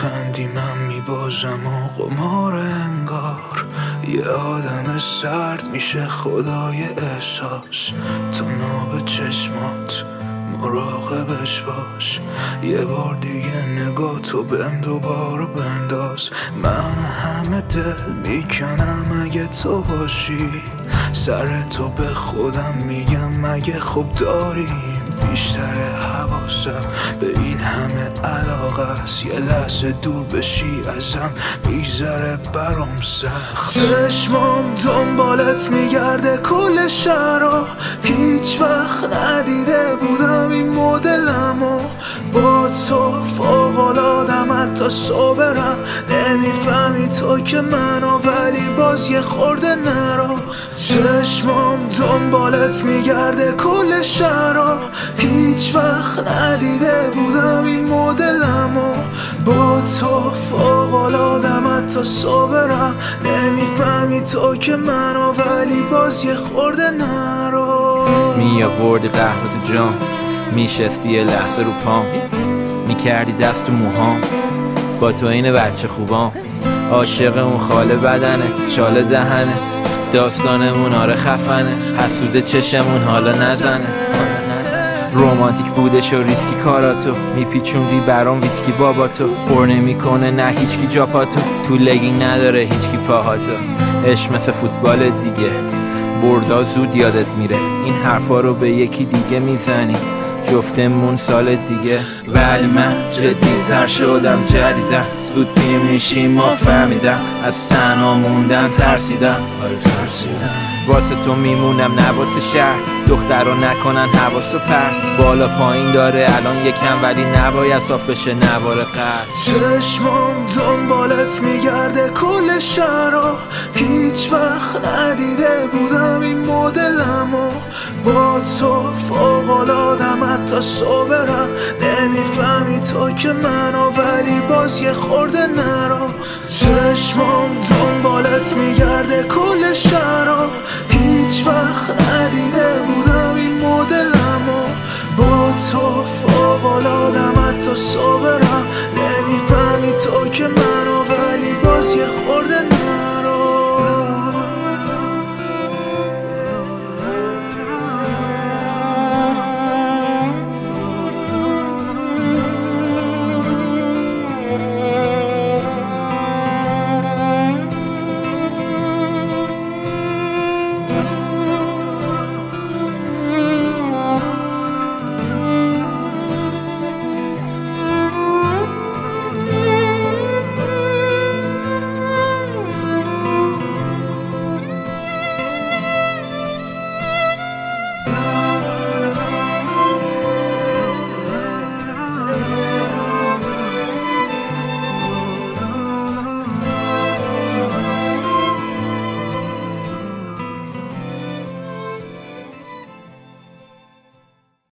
میخندی من میبازم و قمار انگار یه آدم سرد میشه خدای احساس. تو ناب چشمات مراقبش باش، یه بار دیگه نگاه تو بهم دوباره بنداز. من همه دل میکنم اگه تو باشی، سر تو به خودم میگم مگه خوب داریم. بیشتر حواسم به این همه علاقه است، یه لحظه دور بشی ازم میذاره برام سخت. چشمام دنبالت میگرده کل شهرها، هیچ وقت ندیده بودم این مدلمو. با تو فوق‌العاده‌ام حتی صابرم، نمیفهمی تو که منو ولی باز یه خورده نرا. چشمام دنبالت میگرده کل شهرها، هیچ وقت ندیده بودم این مدلمو. با تو فوق‌العاده‌ام حتی صابرم، نمیفهمی تو که منو ولی باز یه خورده نرا. میآوردی قهوه تو جام، میشستی یه لحظه رو پام، میکردی دست و موهام، با تو این بچه خوبام. عاشق اون خاله بدنت، چاله دهنت، داستانمون آره خفنه، حسوده چشمون حالا نزنه. رومانتیک بودش و ریسکی کاراتو، میپیچوندی برام ویسکی باباتو. پر نمیکنه نه هیچکی جاپاتو، تو لگینگ نداره هیچکی پاهاتو. عشق مثل فوتبال دیگه، بردا زود یادت میره، این حرفا رو به یکی دیگه میزنی جفتمون سال دیگه. ولی من جدی‌تر شدم جدیدم، زود میشیم ما فهمیدم، از تنها موندم ترسیدم. آره ترسیدم، واسه تو میمونم نه واسه شهر، دختر رو نکنن حواسو پرت. بالا پایین داره الان یکم ولی نباید صاف بشه نوار قرد. چشمام دنبالت میگرده کل شهرها، هیچ وقت ندیده بودم این مدلمو. با تو فوق‌العاده‌ام حتی صابرم، نمیفهمی تو که منو ولی باز یه خورده نرا. چشمام دنبالت میگرده